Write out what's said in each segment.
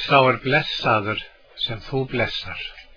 Sá blessaður sem þú blessar.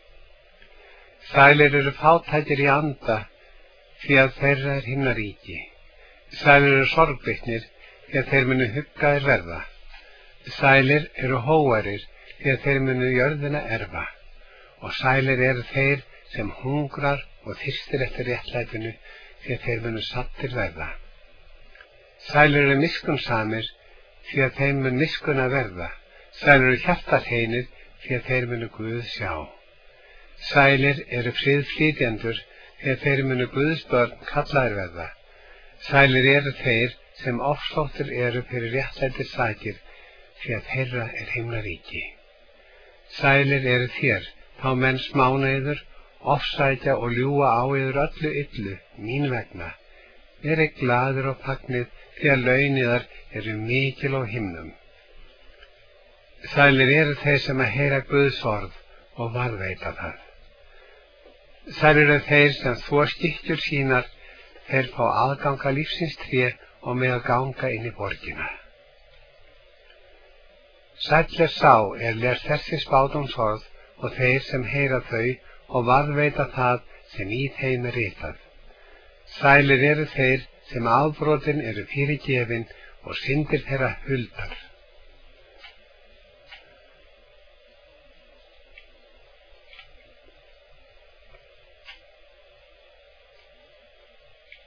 Sælir eru fátækir í anda, því að þeirra himnaríki. Sælir eru sorgbittnir, því að þeir munu huggaðir verða. Sælir eru hógværir, því að þeir munu jörðina erfa. Og sælir eru þeir sem hungrar og þyrstir eftir réttlætinu, því að þeir munu saddir verða. Sælir eru miskunnsamir, því að þeim mun miskunna verða. Sælir eru hjartarhreinir, því að þeir munu Guð sjá. Sælir eru friðflytjendur, því að þeir munu Guðs börn kallaðir verða. Sælir eru þeir sem ofsóttir eru fyrir réttlætis sakir, því að þeirra himnaríki. Sælir eru þér, þá menn smána yður, ofsækja og ljúga á yður öllu illu, mín vegna. Verið glaðir og fagnið, því að laun yðar eru mikil á himnum. Sælir eru þeir sem að heyra Guðs orð og varðveita það. Sælir eru þeir sem þvo skikkjur sínar, þeir fá aðganga lífsins tré og með að ganga inn í borgina. Sæll sá les þessi spádómsorð og þeir sem heyra þau og varðveita það sem í þeim ritað. Sælir eru þeir sem afbrotin eru fyrirgefin og syndir þeirra huldar.